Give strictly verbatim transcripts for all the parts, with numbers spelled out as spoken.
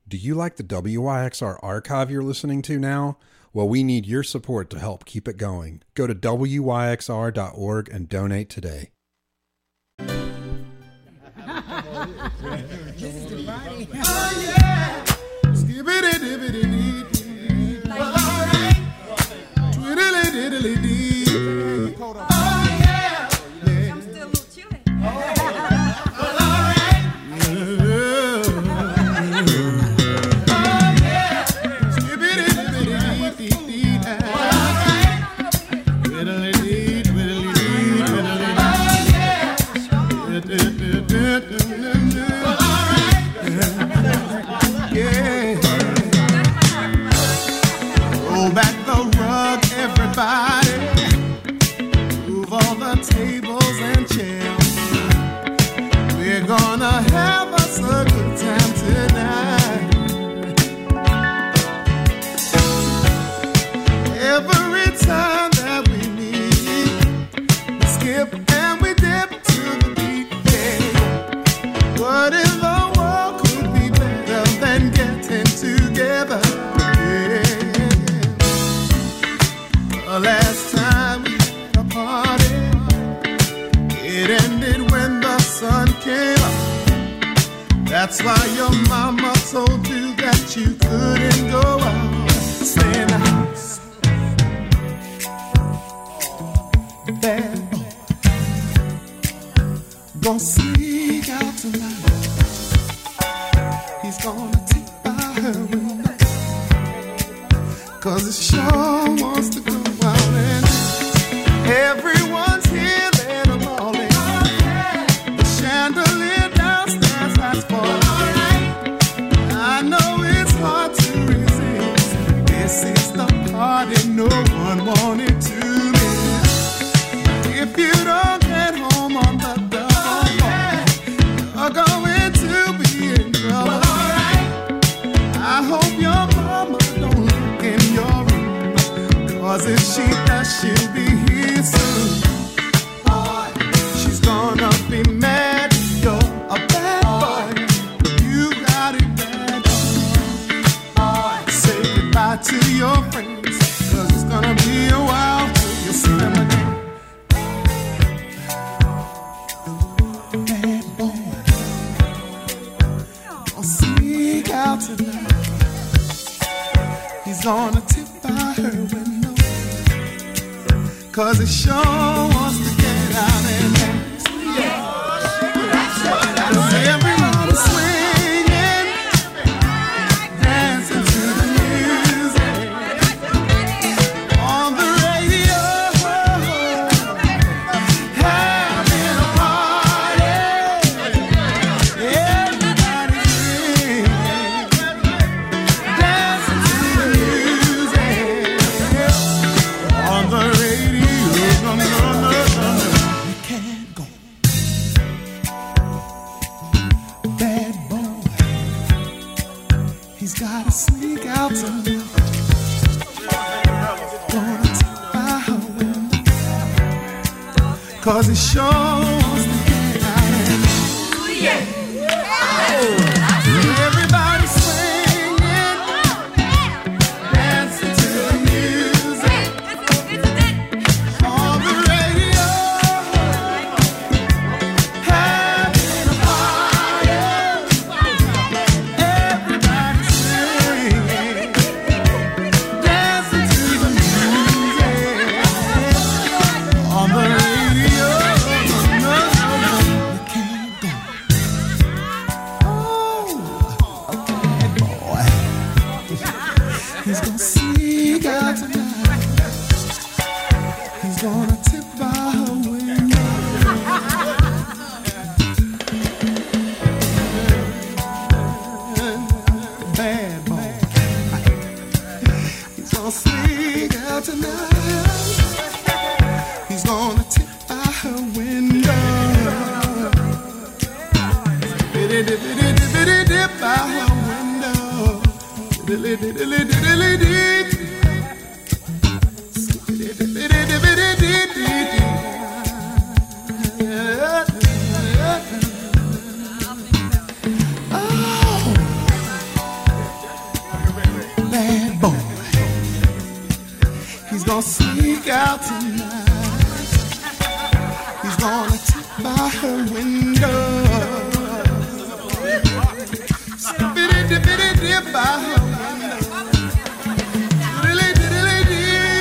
Do you like the W Y X R archive you're listening to now? Well, we need your support to help keep it going. Go to W Y X R dot org and donate today. This is the Friday. Oh, yeah. Skibbity-dibbity-dee-dee. Well, all right. Twiddly-diddly-dee. Oh, yeah. I'm still a little chilly. Well, all right. Oh, yeah. Skibbity-dibbity-dee-dee. Well, all right. Twiddly-dee, twiddly-dee, twiddly-dee. Well, all right. Yeah. Roll back the rug, everybody. Move all the tables and chairs. We're gonna have us a good time tonight. Every time that we meet, we skip and we dip to the beat. Yeah. What in the world could be better than getting together? The last time we had a party, it ended when the sun came up. That's why your mama told you that you couldn't go out. Stay in the house. Bad boy, gonna sneak out tonight. He's gonna take by her window, 'cause it sure wants to go out and everyone's here, let them all in. The chandelier downstairs has fallen. I know it's hard to resist. This is the party no one wanted to miss. If you don't get home on the double, you're going to be in trouble. I hope your mama don't look in your room, 'cause if she does, she'll be here soon. Boy, she's gonna be mad. You're a bad boy. You got it bad. Boy, say goodbye to your friends, 'cause it's gonna be a while till you see them again. Bad boy, gonna sneak out tonight. He's gonna tip by her window, 'cause he sure wants to get out and dance. Yeah. Everybody swinging, dancing to the music on the radio, having a party. Everybody's swinging, dancing to the music on the radio. No, no, no, no, no. You can't go. Bad boy, he's gotta sneak out tonight. Gonna take by her window, 'cause he sure wants to get out and everybody swinging, dancing to the music on the radio, having a party. Everybody swinging, dancing to the music on the radio. No, no, no, you can't go. Oh, a bad boy. He's gonna sneak out tonight. He's gonna tip by her window. Bad boy. He's gonna sneak out tonight. He's gonna tip by her window. Dip by her window. Diddly diddly diddly dee. Diddly diddly dee dee dee. Oh. gonna sneak out tonight. He's gonna sit by her window. Spittity bitty dip by her window. Diddly diddly dip.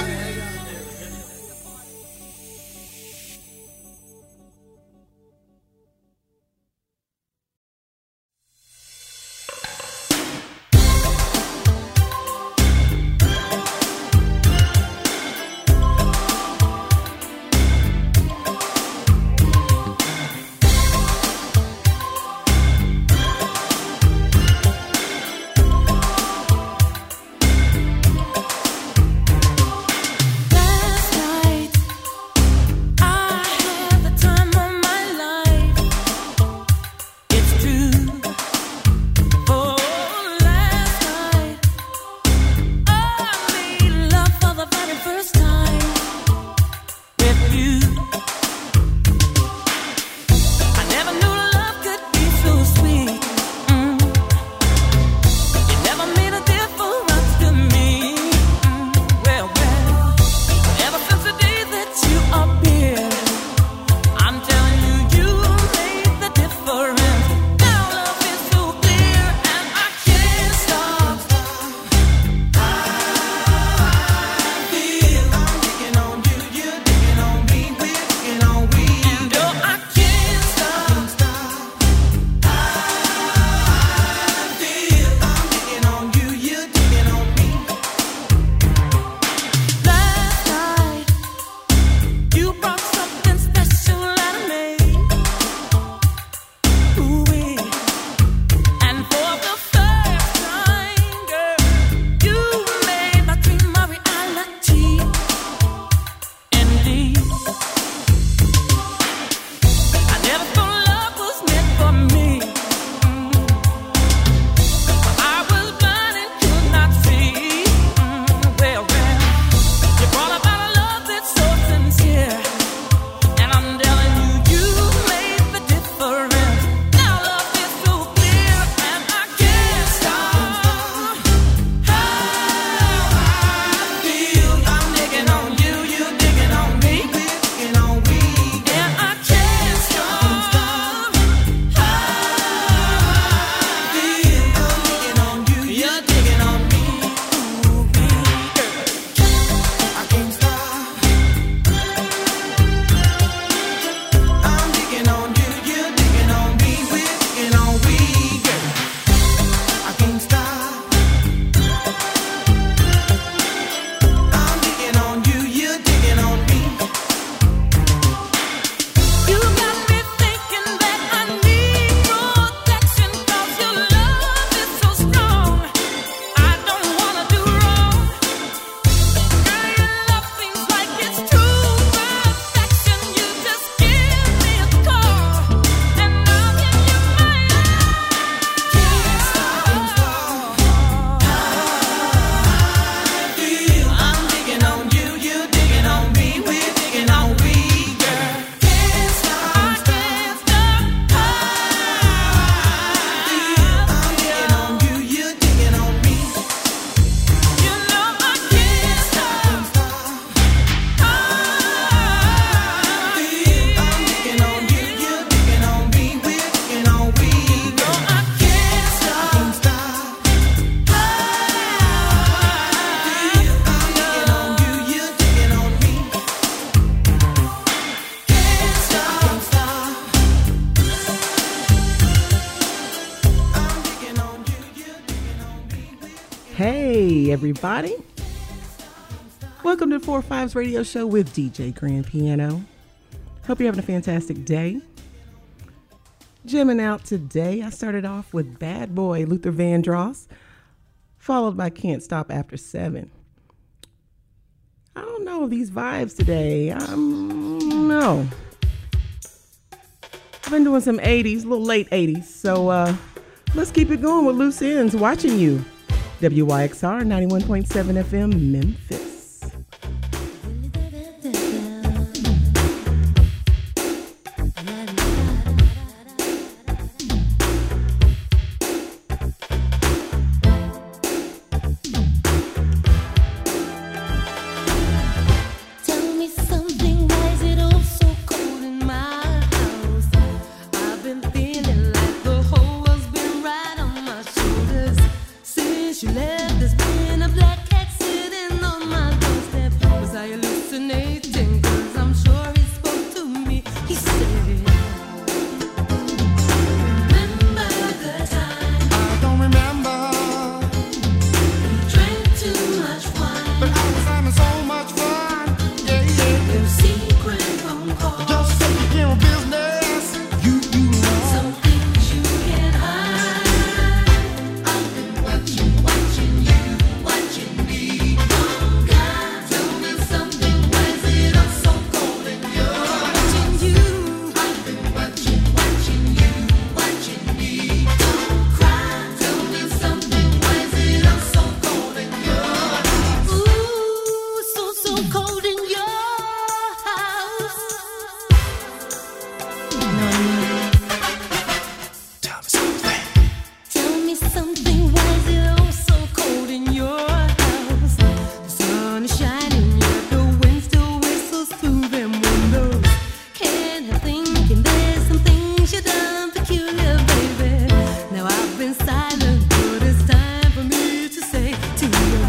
Hey, everybody. Welcome to Four Fives Radio Show with D J Grand Piano. Hope you're having a fantastic day. Jamming out today, I started off with Bad Boy, Luther Vandross, followed by Can't Stop After Seven. I don't know these vibes today. Um, no. I've been doing some eighties, a little late eighties, so uh, let's keep it going with Loose Ends, Watching You. W Y X R ninety-one point seven F M, Memphis. since you left, there's been a black cat sitting on my doorstep. Was I hallucinating? Cause I'm sure he spoke to me. He said, remember the time I don't remember, you drank too much wine, but I was having so much fun. Yeah, yeah. your secret phone call, Just taking care of business. You, you know. some things you can't hide. I've been watching, watching you, watching me. Oh God, tell me something. Why is it I'm so cold and you're watching you? I've been watching, watching you, watching me. Don't cry, tell me something. Why is it I'm so cold and you're ooh, so so cold in your house. No, Tell me something. tell me something. Why is it oh so cold in your house? The sun is shining, yet the wind still whistles through them windows. Can't help thinking there's some things you done peculiar, baby. Now I've been silent, but it's time for me to say to you.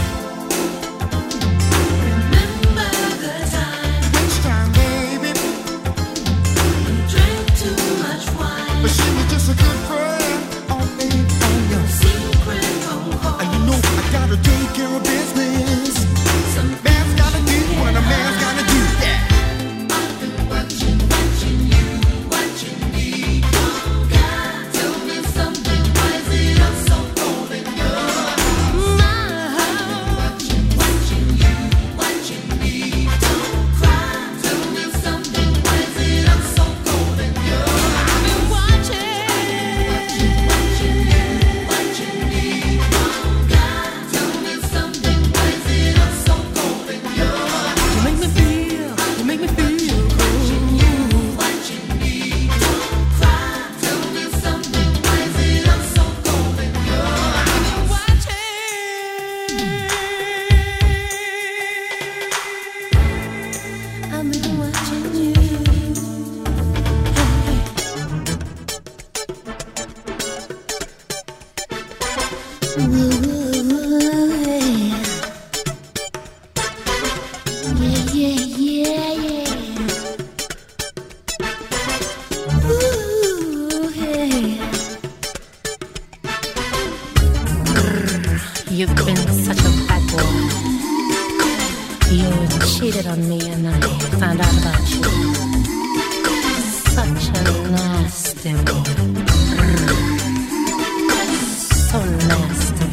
Remember the time Which time, baby? you drank too much wine, But she was just a good friend. Oh, baby, oh, no. secret phone call. And you know I gotta take care of business. Some Man's gotta do what a man's gotta do. Yeah. I've been watching, watching you, watching me. Oh God, tell me something. Why is it I'm so cold in your house? Watching, watching you, watching me. Don't cry, tell me something. Why is it I'm so cold in your I've been watching, watching you, watching me. Oh God, tell me something. Why is it I'm so cold in your You make me feel, you make me feel cold. Watching you, watching me. Don't cry, tell me something. Why is it I'm so cold in your I've been watching, I've been watching you. Yeah, yeah, yeah, yeah. Ooh, hey. You've been such a bad boy. You cheated on me and I found out about you. Such a nasty boy. So nasty.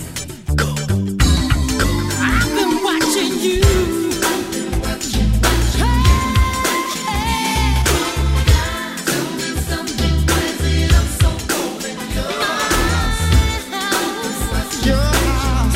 I've been watching you. Your house.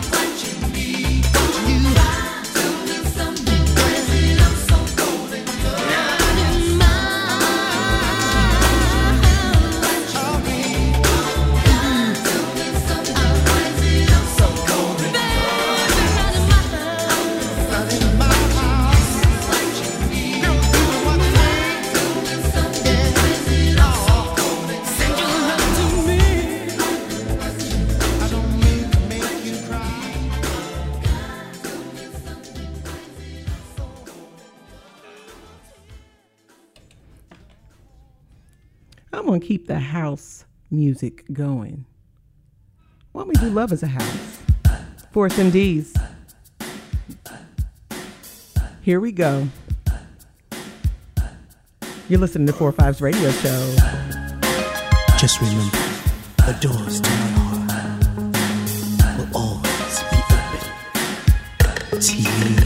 I don't mean to make you cry. I'm going to keep the house music going. Why don't we do Love as a House? Force M Ds. Here we go. You're listening to four five's radio show. Just remember, the doors to my heart will always be open to you.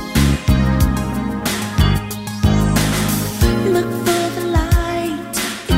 Look for the light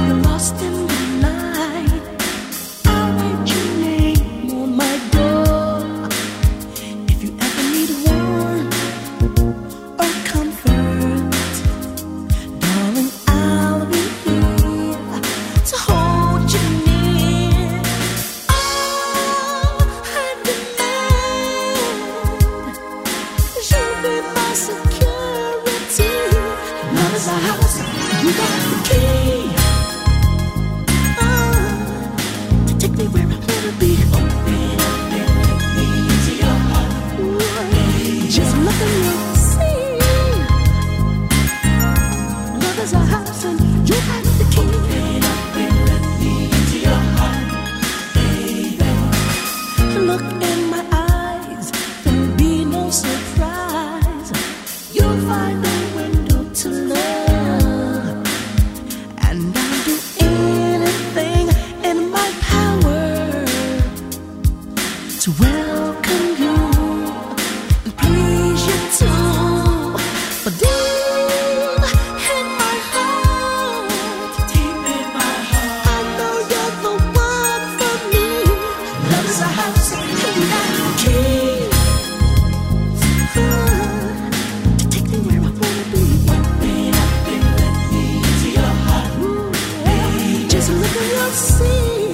see.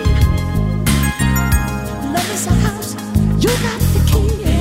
Love is a house, you got the key.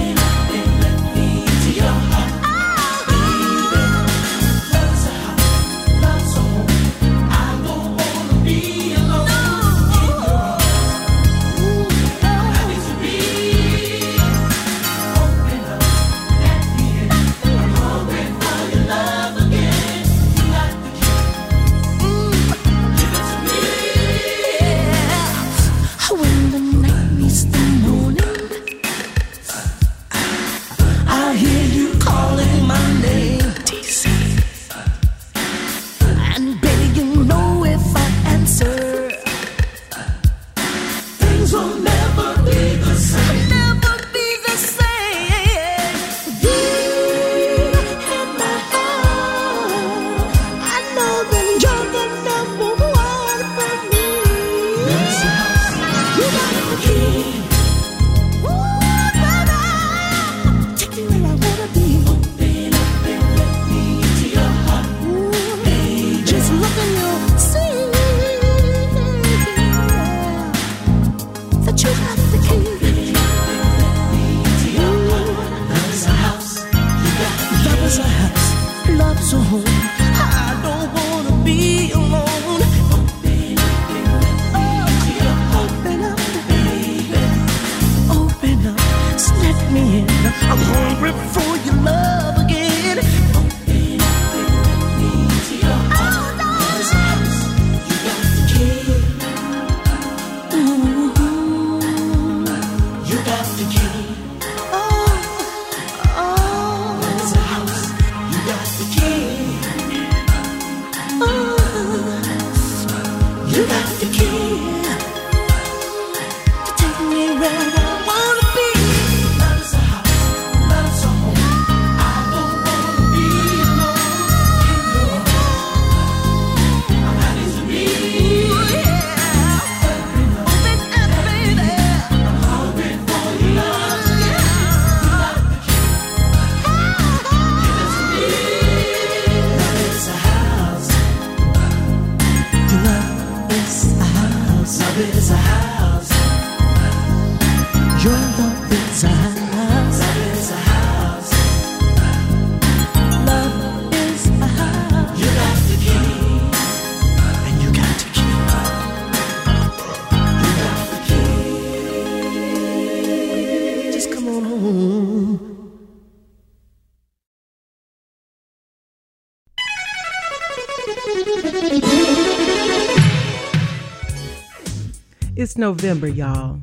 It's November, y'all.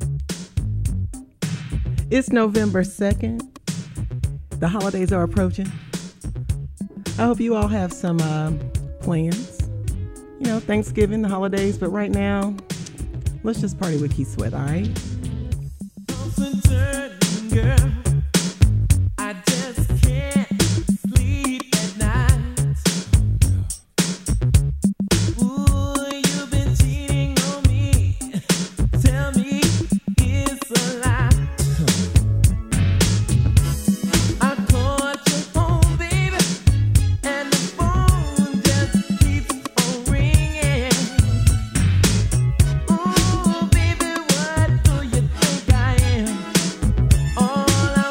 It's November second. The holidays are approaching. I hope you all have some uh, plans. You know, Thanksgiving, the holidays, but right now, let's just party with Keith Sweat, all right? Girl, I just can't sleep at night. Ooh, you've been cheating on me. Tell me it's a lie. I called your phone, baby, and the phone just keeps on ringing. Ooh, baby, what do you think I am? All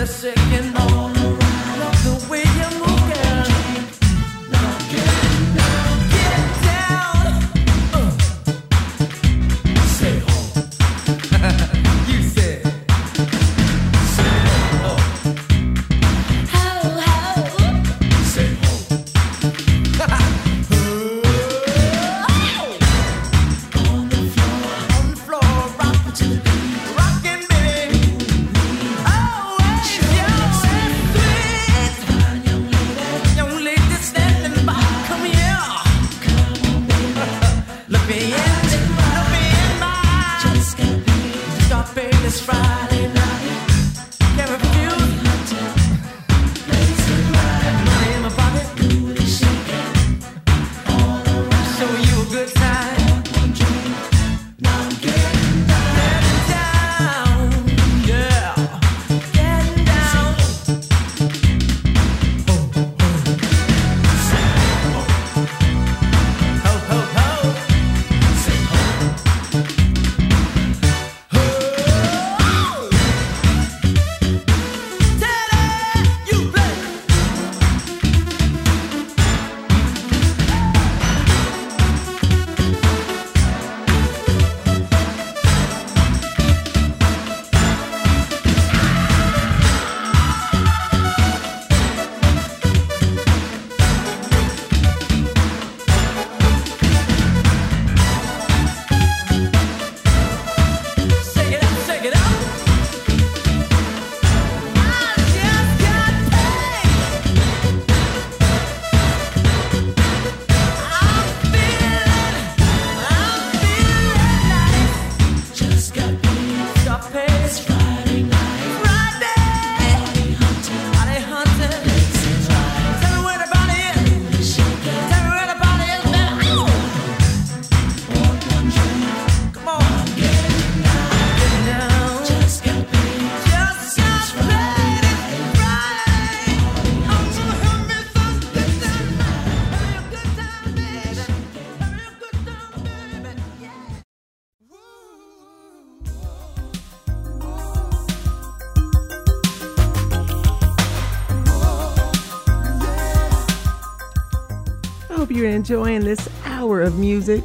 Hope you're enjoying this hour of music.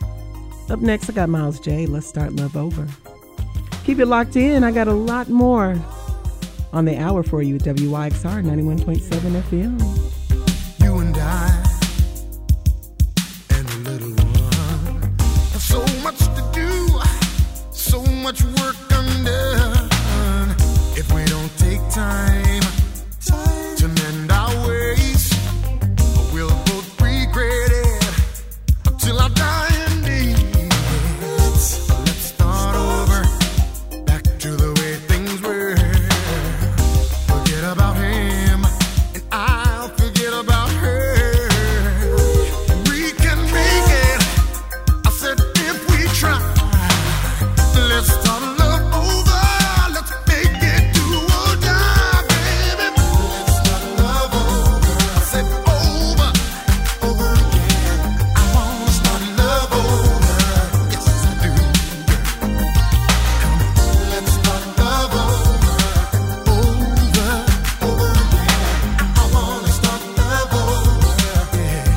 Up next, I got Miles J. Let's Start Love Over. Keep it locked in. I got a lot more on the hour for you at W Y X R ninety-one point seven F M. You and I and a little one have so much to do, so much work undone. If we don't take time, time to mend our ways, we'll both regret it until I die indeed. Let's, let's start over, back to the way things were. Forget about him, and I'll forget about her. We can make it, I said, if we try. Let's start love over, let's make it do or die, baby. Let's start love over, I said over, over again. I wanna start love over, yes I do. Come on, let's start love over, over, over again. I wanna start love over, yeah.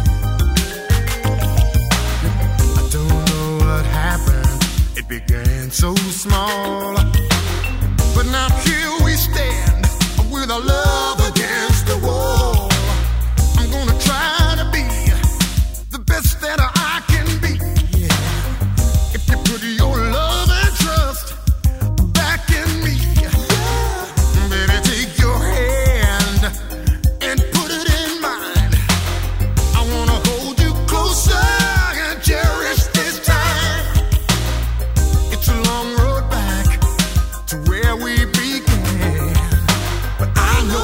I don't know what happened, it began so small, but now here we stand with our love against the wall. I'm gonna try to be the best that I can be. If you put your love and trust back in me, baby, take your hand and put it in mine. I wanna hold you closer and cherish this time. It's a long road back to where we began, but I know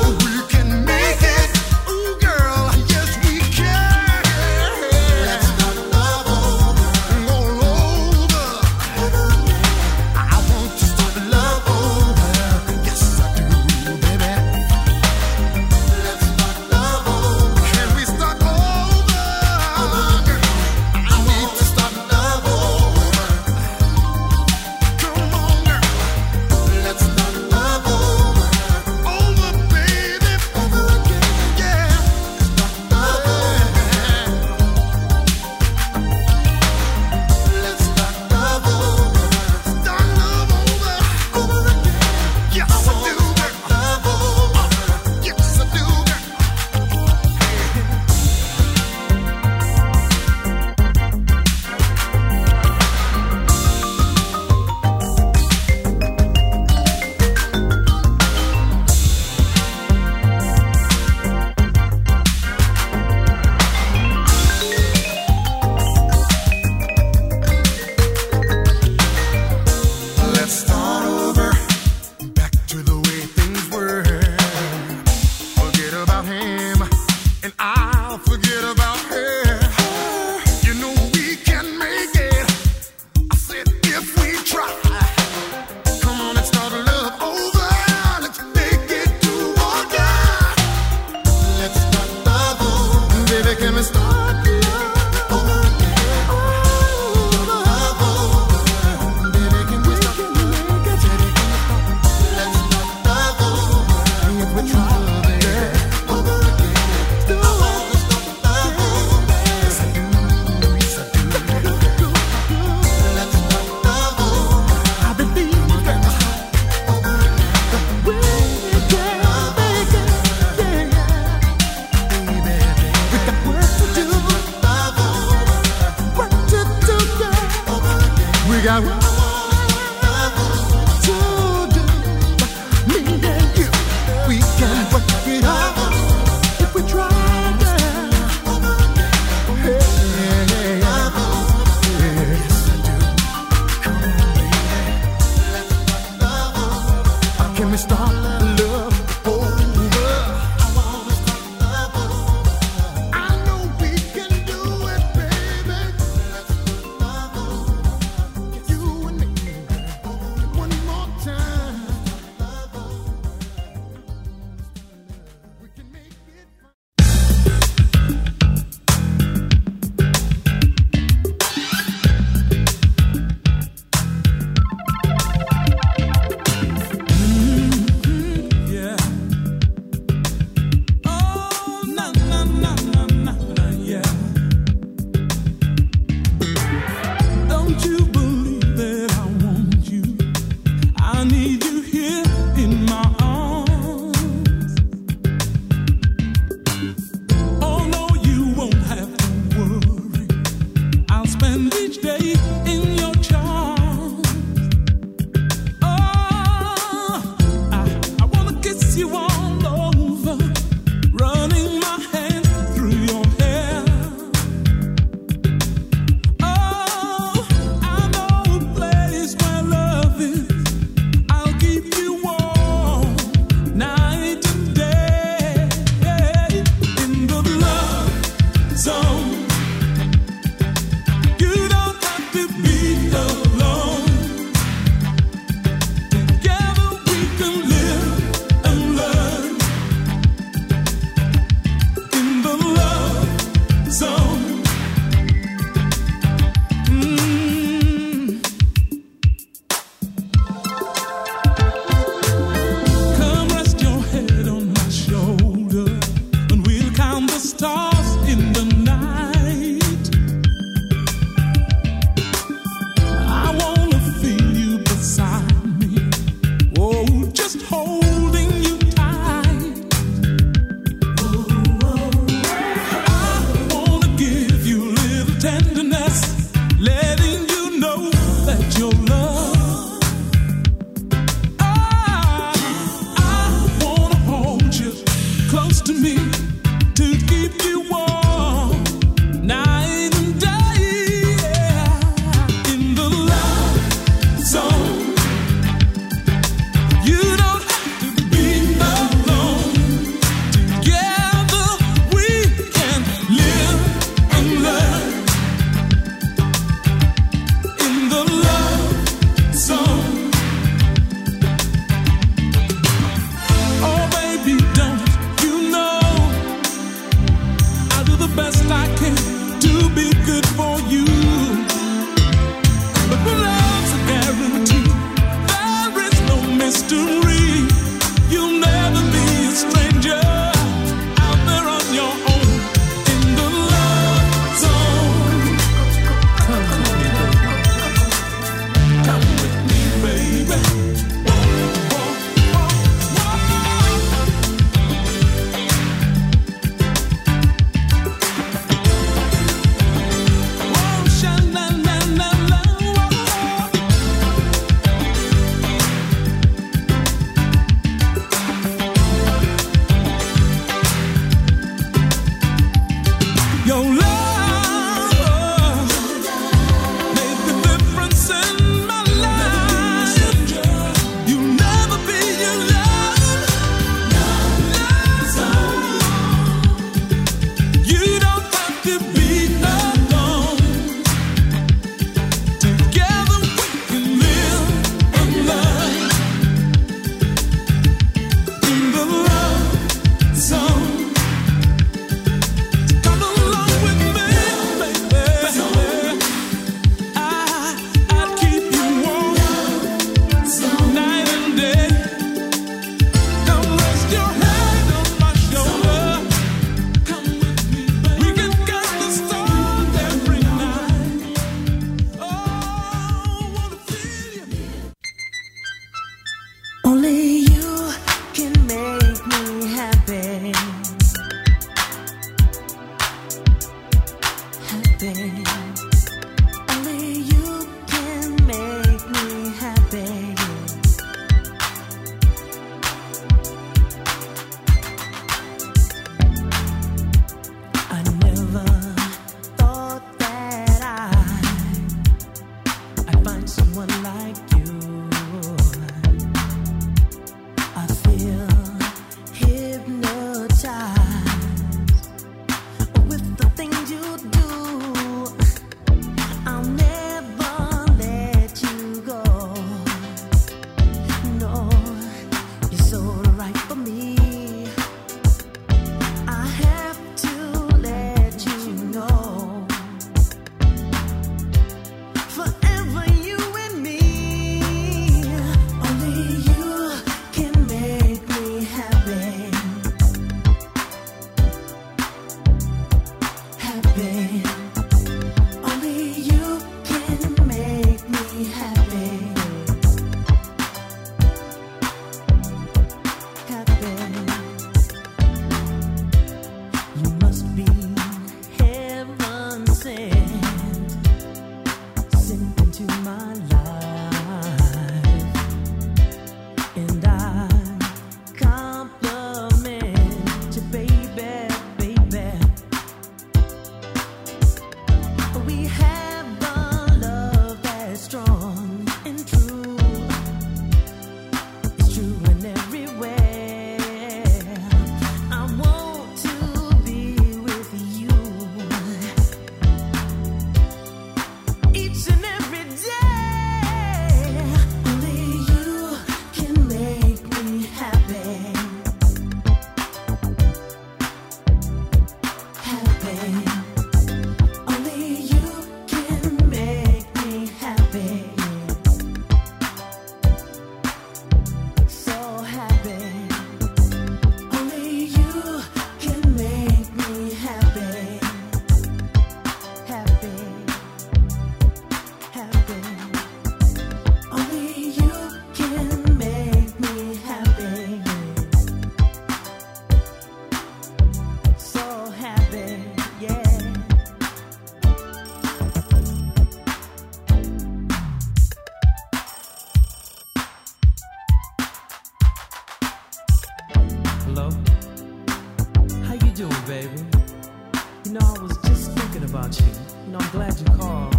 Hello? How you doing, baby? You know, I was just thinking about you. You know, I'm glad you called.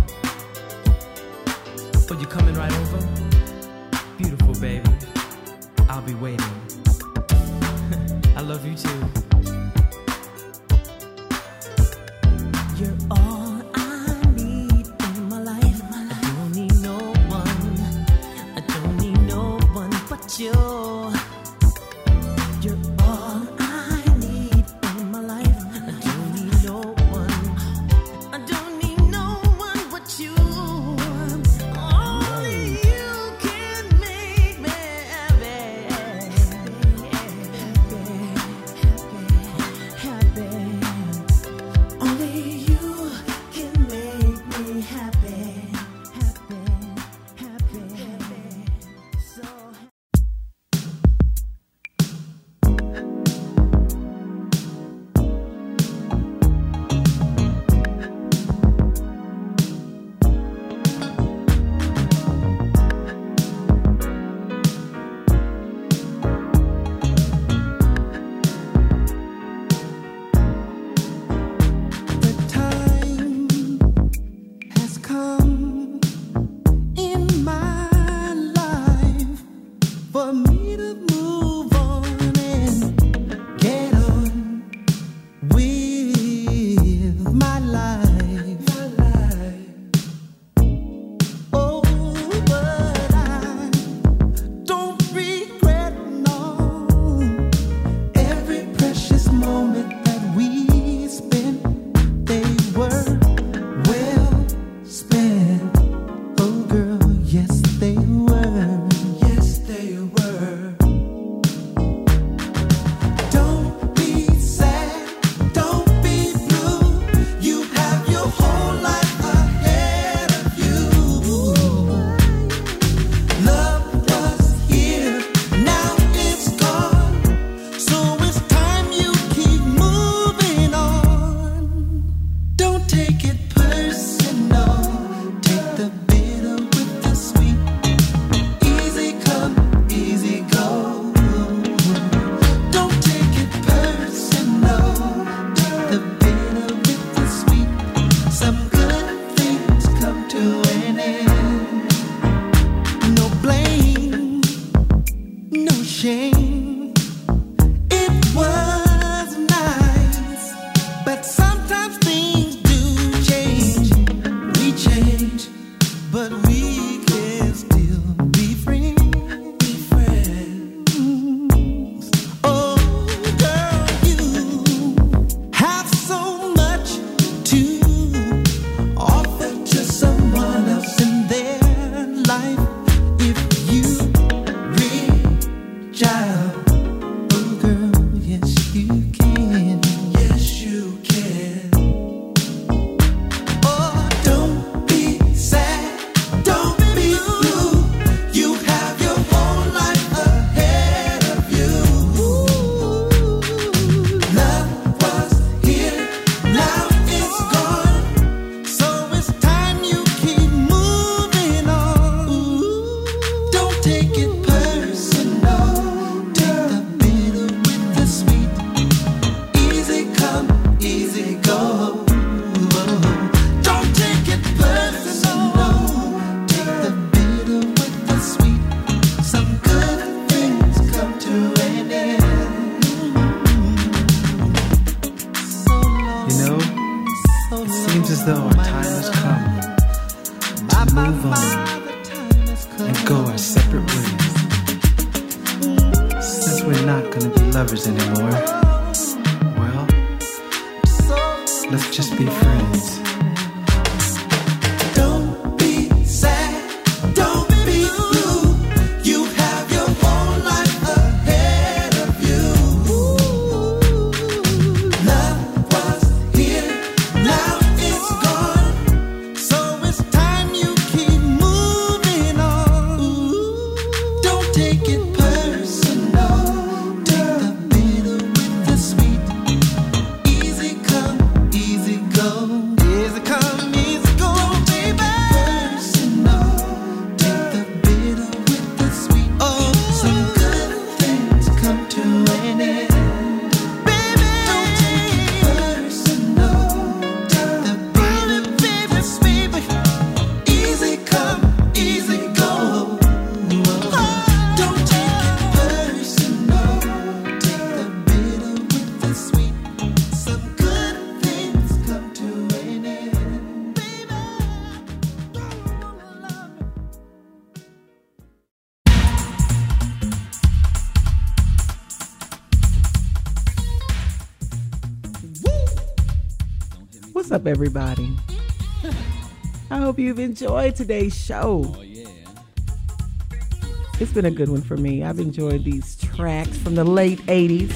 Oh, you coming right over? Beautiful, baby. I'll be waiting. I love you too. You're all I need in my life. I don't need no one. I don't need no one but you. You're all I need in my life. I don't need no one. I don't need no one but you. Only you can make me happy. Happy. Only you can make me happy, happy, happy, happy. So The time has come in my life for me to move on and get on with my life. Oh, but I don't regret no every precious moment that we spent. They were well spent. Oh, girl, yes, they were. Yes, they were. Don't be sad. Don't be blue. You have your whole life ahead of you. Love was here. Now it's gone. So it's time you keep moving on. Don't take it personal. Take the bitter with the sweet. Easy come, easy go. Don't take it personal. Take the bitter with the sweet. Some good things come to an end. No blame, no shame. It was nice, but sometimes things do change. We change, but we can still be friends. Be friends. Oh, girl, you have so much to offer to someone else in their life. If you reach out, oh girl, yes you can. Yes you can. Oh, don't be sad, don't be blue. You have your whole life ahead of you. Love was here, now it's gone. So it's time you keep moving on. Don't take it personal. Take the bitter with the sweet. Easy come, easy go. Don't take it personal. Take the bitter with the sweet. Some good things come to an end. So long, You know, so it seems as though our time has come to move on and go our separate ways. Since we're not gonna be lovers anymore, well, let's just be friends. Don't be sad, don't be blue. You have your whole life ahead of you. Love was here, now it's gone. So it's time you keep moving on. Don't take it personal. Take the bitter with the sweet. Easy come, easy go. Easy What's up, everybody? I hope you've enjoyed today's show. Oh, yeah. It's been a good one for me. I've enjoyed these tracks from the late eighties.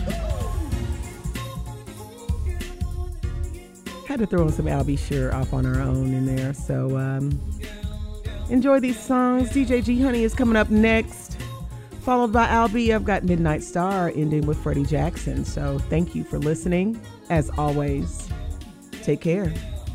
Had to throw in some Al B. Sure off on our own in there. So um, enjoy these songs. D J G Honey is coming up next, followed by Al B. I've got Midnight Star ending with Freddie Jackson. So thank you for listening. As always, take care.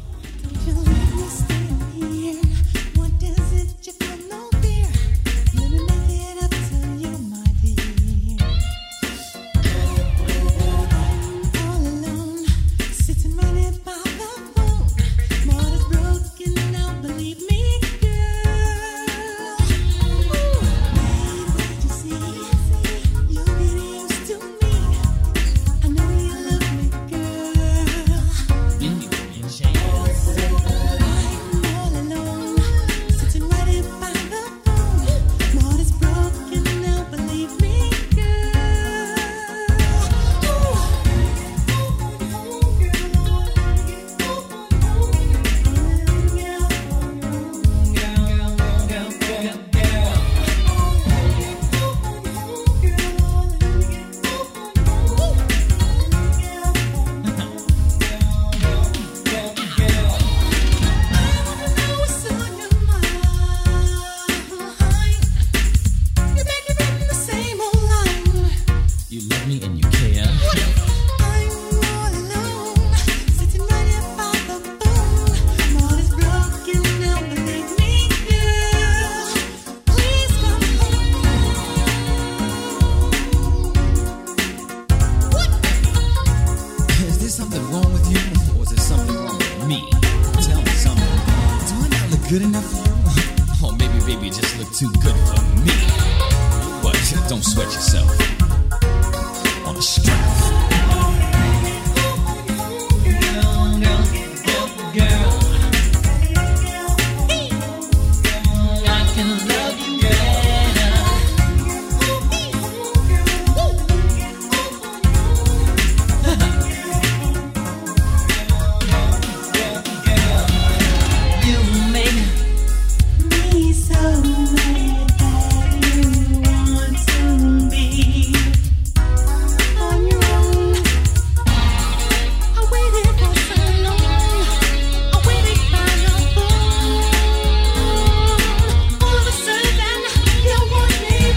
Good enough for you? Or maybe, baby, you just look too good for me. But don't sweat yourself on the strength. Girl, girl, girl, girl. I can love you better. You make me so mad that you want to be on your own. I waited for so long. I waited by your phone. All of a sudden, you want me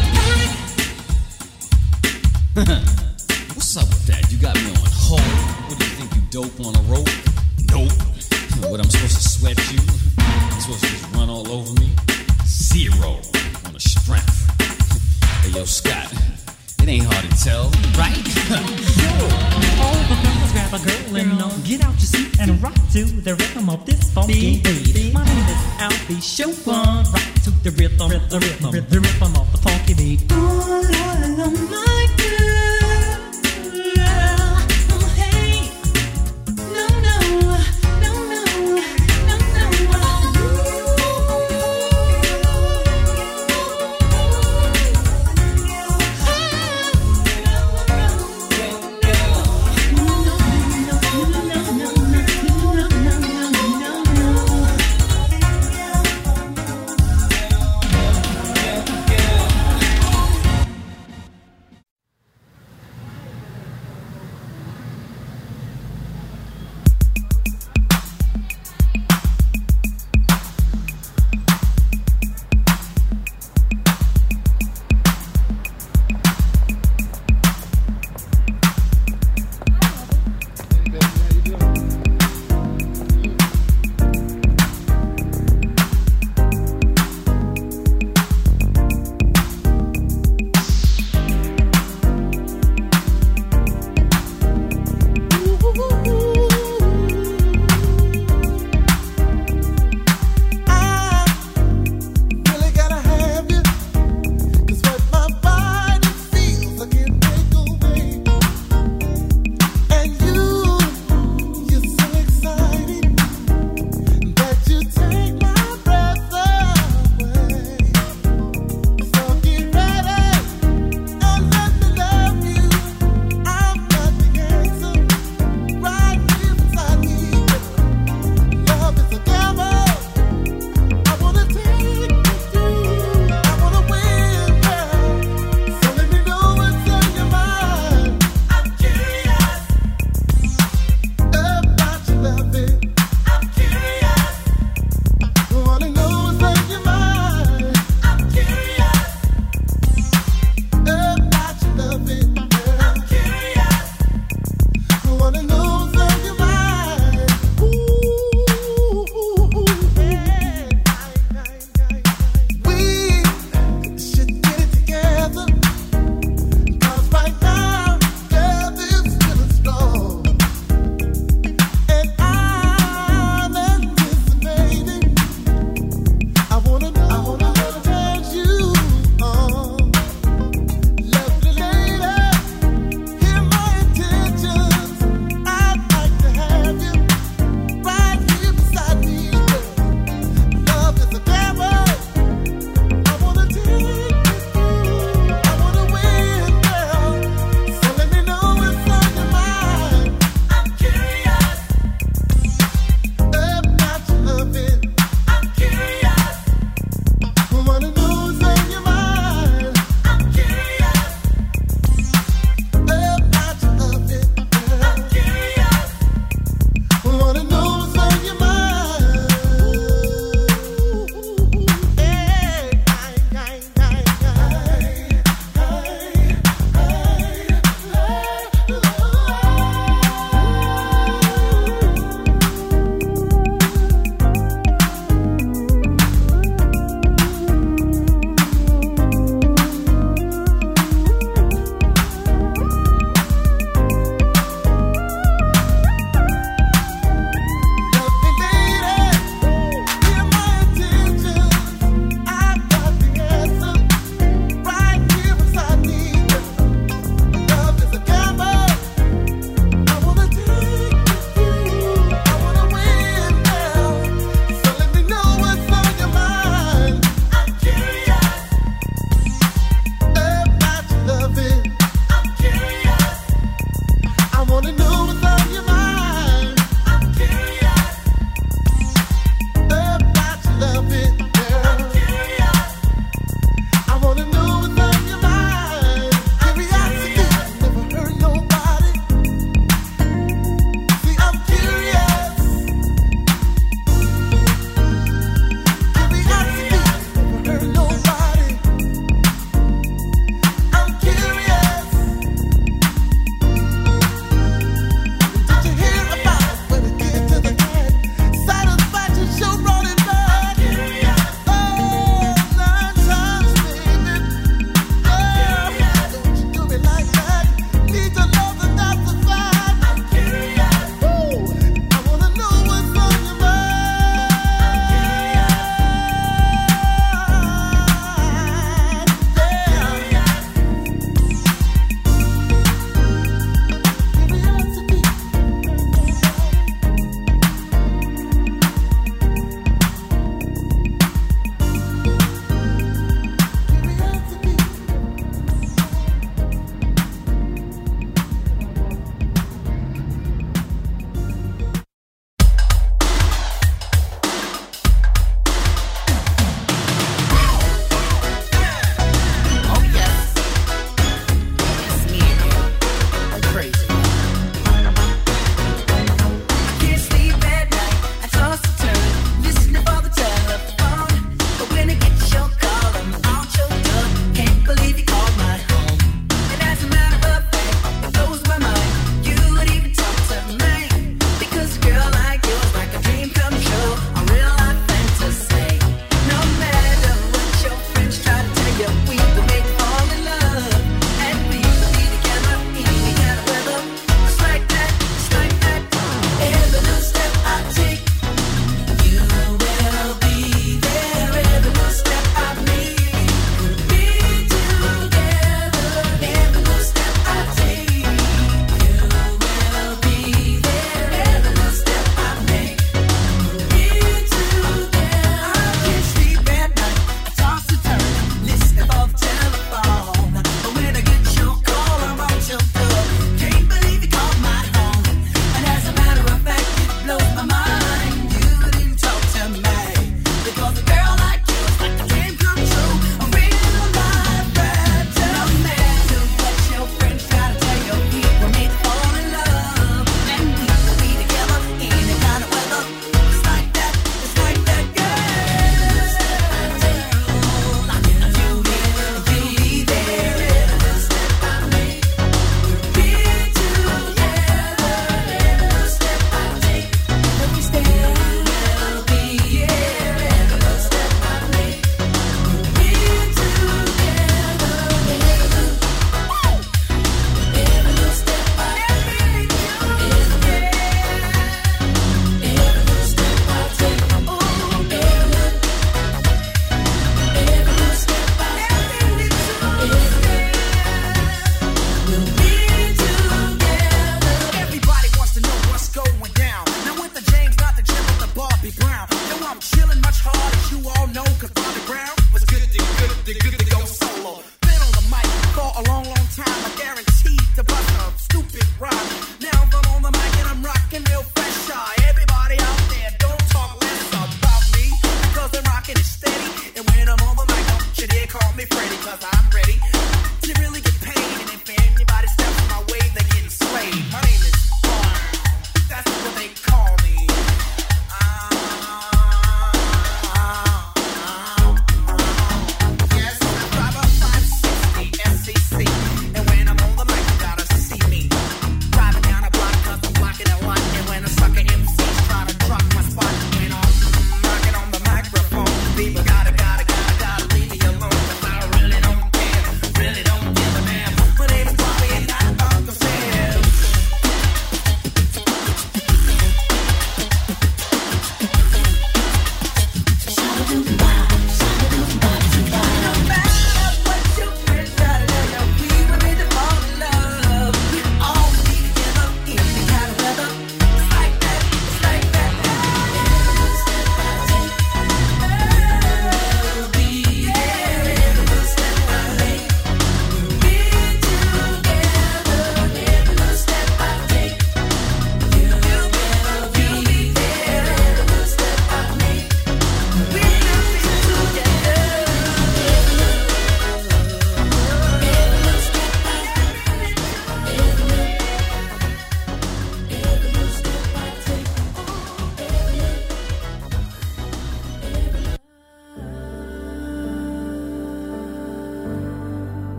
back. What's up with that? You got me on hold. What do you think, you dope on a rope? Nope. What, I'm supposed to sweat you? I'm supposed to just run all over me? Zero on the strength. Hey, yo, Scott, it ain't hard to tell, right? All the fellas grab a girl and uh, get out your seat and rock to the rhythm of this funky beat. My name is Al B. Chauffeur. Rock to the rhythm, the rhythm, the rhythm of the funky beat. All alone, my girl.